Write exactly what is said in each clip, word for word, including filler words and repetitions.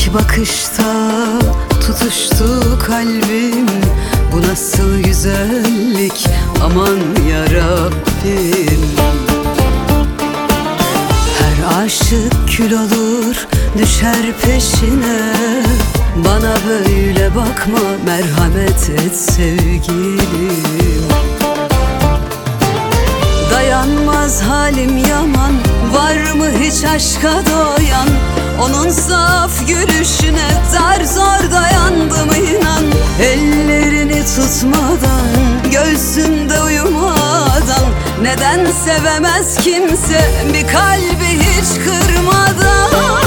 İlk bakışta tutuştu kalbim. Bu nasıl güzellik, aman yarabbim. Her aşık kül olur, düşer peşine. Bana böyle bakma, merhamet et sevgilim. Dayanmaz halim yaman, var mı hiç aşka doyan? Onun saf gülüşüne zar zor dayandım inan. Ellerini tutmadan, göğsünde uyumadan, neden sevemez kimse bir kalbi hiç kırmadan?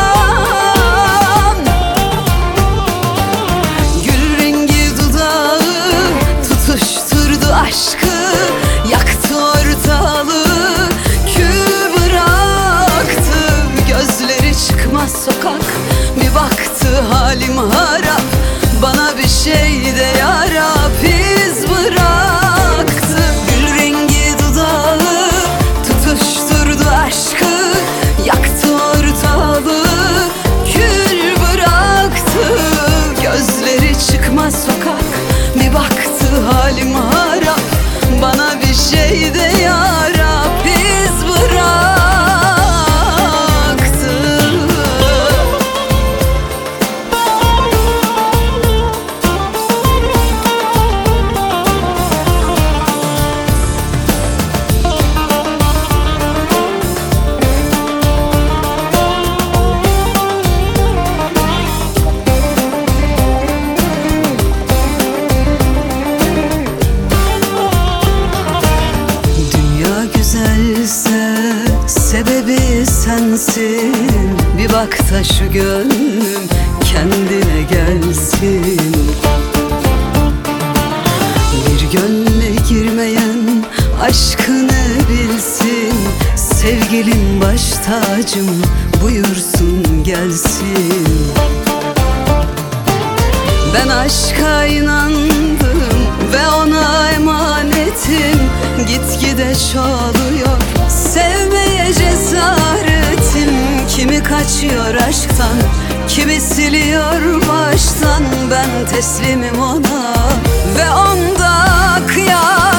Gül rengi dudağı tutuşturdu aşkı, yaktı ortalığı, kül bıraktı. Gözleri çıkmaz sokak, bir baktı halim harap. Bana bir şey de yarab, iz bıraktı. Gül rengi dudağı tutuşturdu aşkı, yaktı ortalığı, kül bıraktı. Gözleri çıkmaz sokak, bir baktı halim harap. Bana bir şey de yarab, iz bıraktı. Güzelse sebebi sensin. Bir bak da şu gönlüm kendine gelsin. Bir gönle girmeyen aşkını bilsin. Sevgilim baş tacım, buyursun gelsin. Ben aşka inandım ve ona emanetim. Gitgide çoğalıyor sevmeye cesaretim. Kimi kaçıyor aşktan, kimi siliyor baştan. Ben teslimim ona ve onda kıyam.